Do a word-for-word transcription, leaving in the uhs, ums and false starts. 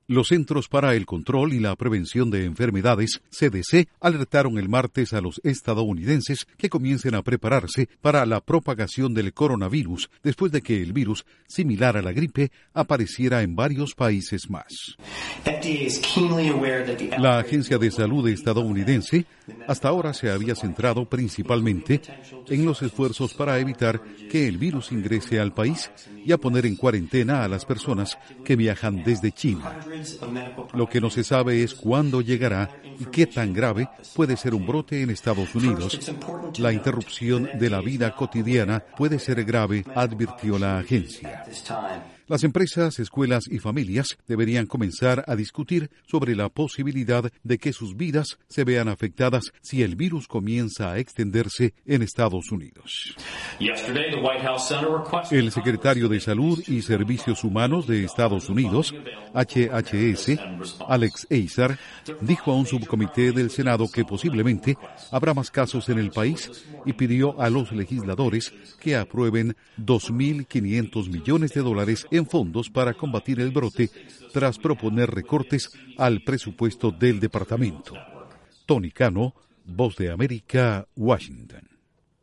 Los Centros para el Control y la Prevención de Enfermedades, C D C, alertaron el martes a los estadounidenses que comiencen a prepararse para la propagación del coronavirus después de que el virus, similar a la gripe, apareciera en varios países más. La Agencia de Salud estadounidense hasta ahora se había centrado principalmente en los esfuerzos para evitar que el virus ingrese al país y a poner en cuarentena a las personas que viajan desde China. Lo que no se sabe es cuándo llegará y qué tan grave puede ser un brote en Estados Unidos. La interrupción de la vida cotidiana puede ser grave, advirtió la agencia. Las empresas, escuelas y familias deberían comenzar a discutir sobre la posibilidad de que sus vidas se vean afectadas si el virus comienza a extenderse en Estados Unidos. El secretario de Salud y Servicios Humanos de Estados Unidos, H H S, Alex Azar, dijo a un subcomité del Senado que posiblemente habrá más casos en el país y pidió a los legisladores que aprueben dos mil quinientos millones de dólares en fondos para combatir el brote tras proponer recortes al presupuesto del departamento. Tony Cano, Voz de América, Washington.